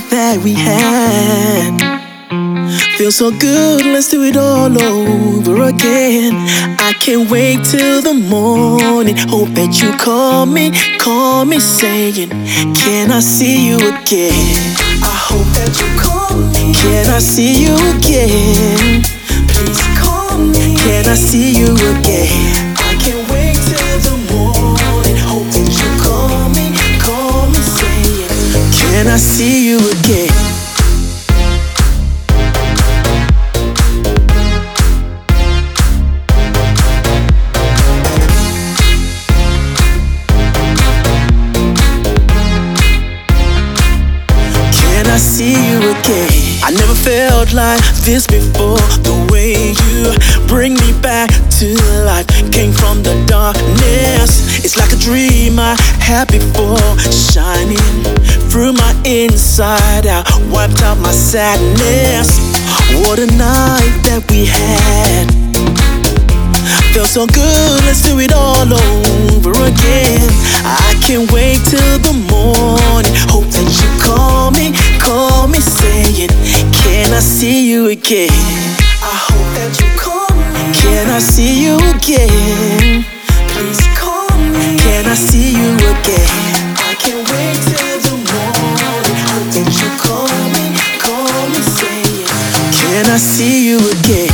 that we had. Feels so good, let's do it all over again. I can't wait till the morning. Hope that you call me saying, can I see you again? I hope that you call me. Can I see you again? Please call me. Can I see you again? I can't wait till the morning. Hope that you call me saying, can I see you again? I see you again. I never felt like this before. The way you bring me back to life, came from the darkness. It's like a dream I had before, shining through my inside out, wiped out my sadness. What a night that we had. Felt so good, let's do it all over again. I can't wait till the morning. Hope that you call me saying, can I see you again? I hope that you call me. Can I see you again? Please call me. Can I see you again? I can't wait till the morning. Hope that you call me saying, can I see you again?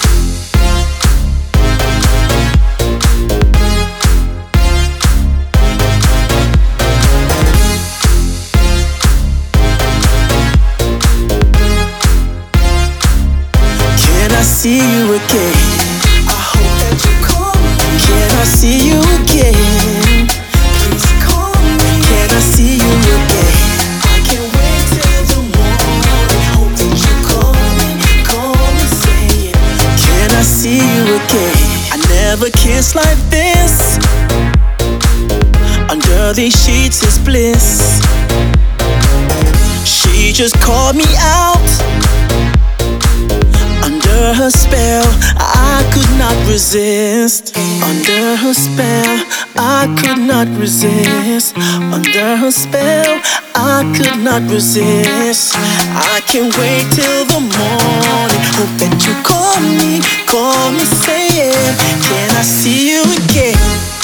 See you again. I hope that you call me. Can I see you again? Please call me. Can I see you again? I can't wait till the morning. Hope that you call me saying, can I see you again? I never kissed like this. Under these sheets is bliss. She just called me out. Under her spell, I could not resist. Under her spell, I could not resist. Under her spell, I could not resist. I can't wait till the morning. Hope that you call me saying, can I see you again?